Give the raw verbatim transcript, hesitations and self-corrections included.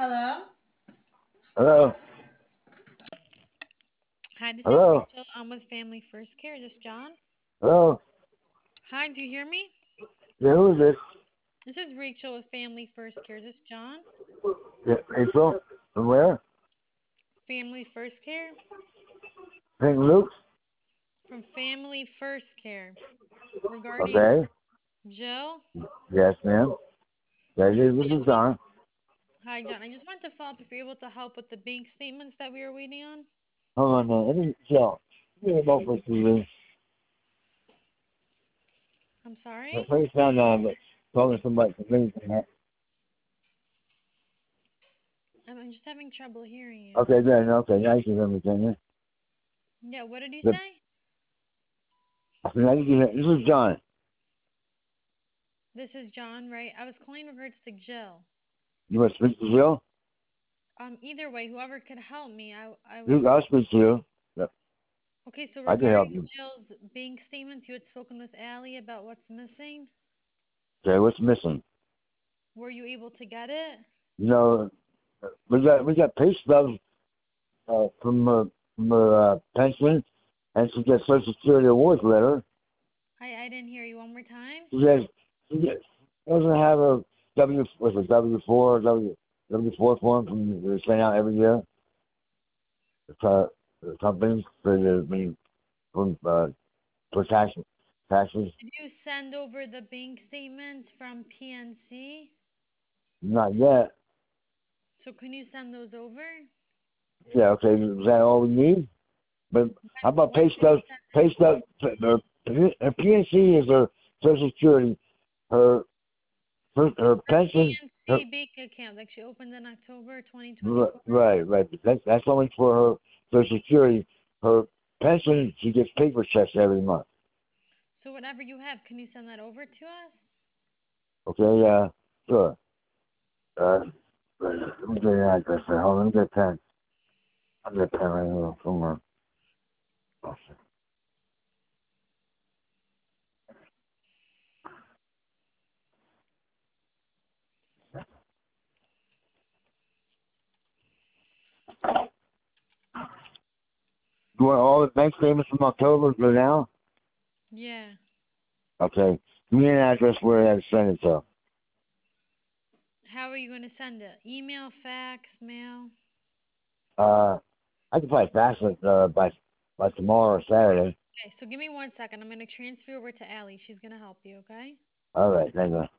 Hello? Hello? Hi, this is Hello? Rachel. I'm with Family First Care. Is this John? Hello? Hi, do you hear me? Yeah, who is this? This is Rachel with Family First Care. Is this John? Yeah, April? From where? Family First Care? Saint Luke's? From Family First Care. Regarding Okay. Joe? Yes, ma'am. Yeah, this this is Don. Hi, John. I just wanted to follow up if you're able to help with the bank statements that we were waiting on. Hold on a minute. Let me Joe. Give me a moment, please. I'm sorry? Please sound on but talking to somebody from me. I'm I'm just having trouble hearing you. Okay, then, okay. Now you can hear me, can you? Yeah, what did you The, say? now you can hear, this is John. This is John, right? I was calling in regards to Jill. You want to speak to Jill? Um, either way, whoever could help me, I I You, was I'll speak to you. Yeah, okay. So I can help regarding you. Jill's bank statements, you had spoken with Allie about what's missing. Okay, what's missing? Were you able to get it? You know, we got we got pay stubs uh, from her, from her uh, pension, and she gets Social Security awards letter. I I didn't hear you one more time. She says she gets, doesn't have a W was a W four W W four form from they send out every year. The, co- the companies for the I mean from uh, for tax taxes. Did you send over the bank statements from P N C? Not yet. So can you send those over? Yeah, okay. Is that all we need? But how When about when pay can you stubs? send Pay it? stubs. Her, her P N C is her Social Security. Her her, her Her pension. Her, P N C bank account that she opened in October right, twenty twenty-four. right. That's that's only for her Social Security. Her pension, she gets paper checks every month. So whatever you have, can you send that over to us? Okay, yeah, sure. Uh, let me get an address. Here. Hold on, let me get a pen. I'll get a pen right here somewhere. You want all the bank statements from October for now? Yeah. Okay. Give me an address where I have to send it to. How are you going to send it? Email, fax, mail? Uh, I can probably fax it uh, by by tomorrow or Saturday. Okay, so give me one second. I'm going to transfer over to Allie. She's going to help you, okay? All right, thank you.